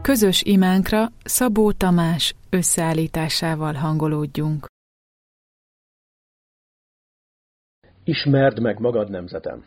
Közös imánkra Szabó Tamás összeállításával hangolódjunk. Ismerd meg magad, nemzetem!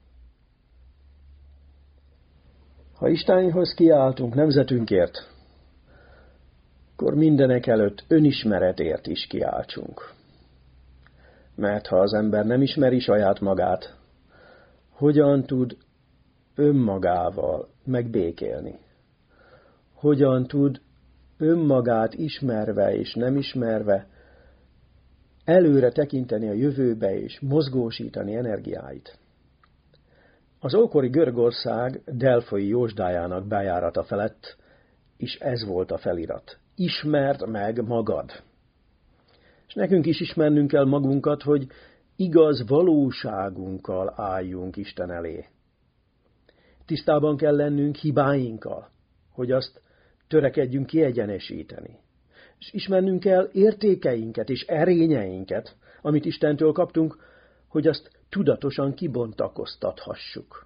Ha Istenhoz kiáltunk nemzetünkért, akkor mindenek előtt önismeretért is kiáltsunk. Mert ha az ember nem ismeri saját magát, hogyan tud önmagával megbékélni? Hogyan tud önmagát ismerve és nem ismerve előre tekinteni a jövőbe és mozgósítani energiáit? Az ókori Görögország delfoi jósdájának bejárata felett is ez volt a felirat. Ismerd meg magad! És nekünk is ismernünk kell magunkat, hogy igaz valóságunkkal álljunk Isten elé. Tisztában kell lennünk hibáinkkal, hogy azt törekedjünk kiegyenesíteni. És ismernünk kell értékeinket és erényeinket, amit Istentől kaptunk, hogy azt tudatosan kibontakoztathassuk.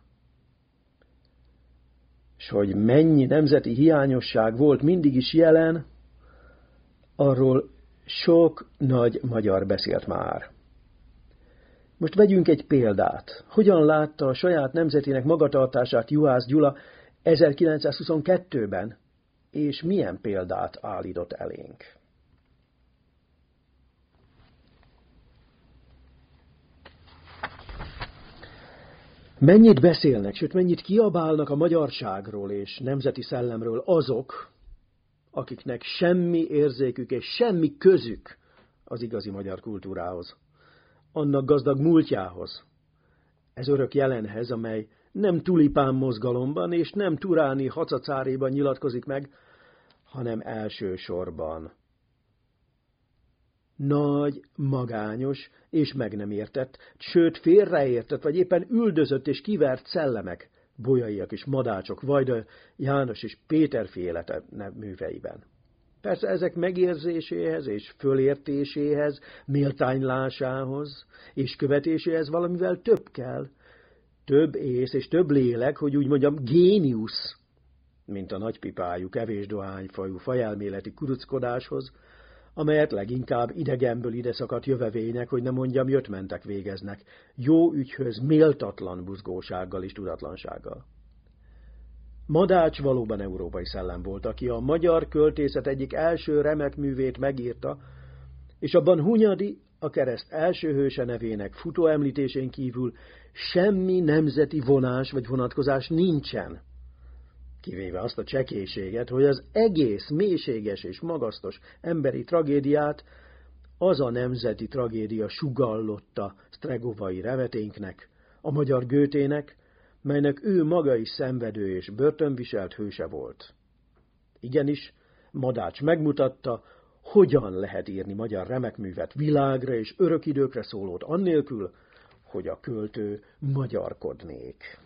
És hogy mennyi nemzeti hiányosság volt mindig is jelen, arról sok nagy magyar beszélt már. Most vegyünk egy példát. Hogyan látta a saját nemzetének magatartását Juhász Gyula 1922-ben, és milyen példát állított elénk? Mennyit beszélnek, sőt mennyit kiabálnak a magyarságról és nemzeti szellemről azok, akiknek semmi érzékük és semmi közük az igazi magyar kultúrához, annak gazdag múltjához, ez örök jelenhez, amely nem tulipán mozgalomban és nem turáni hacacáréban nyilatkozik meg, hanem elsősorban nagy, magányos és meg nem értett, sőt félreértett, vagy éppen üldözött és kivert szellemek, Bolyaiak és Madácsok, Vajda János és Péter féle műveiben. Persze ezek megérzéséhez és fölértéséhez, méltánylásához és követéséhez valamivel több kell, több ész és több lélek, hogy úgy mondjam, géniusz, mint a nagypipájú, kevés dohányfajú, fajelméleti kuruckodáshoz, amelyet leginkább idegenből ide szakadt jövevények, hogy ne mondjam, jöttmentek végeznek, jó ügyhöz méltatlan buzgósággal és tudatlansággal. Madács valóban európai szellem volt, aki a magyar költészet egyik első remek művét megírta, és abban Hunyadi, a kereszt első hőse nevének futóemlítésén kívül semmi nemzeti vonás vagy vonatkozás nincsen, kivéve azt a csekélységet, hogy az egész mélységes és magasztos emberi tragédiát az a nemzeti tragédia sugallotta sztregovai remeténknek, a magyar Goethének, melynek ő maga is szenvedő és börtönviselt hőse volt. Igenis, Madács megmutatta, hogyan lehet írni magyar remekművet, világra és örök időkre szólót annélkül, hogy a költő magyarkodnék.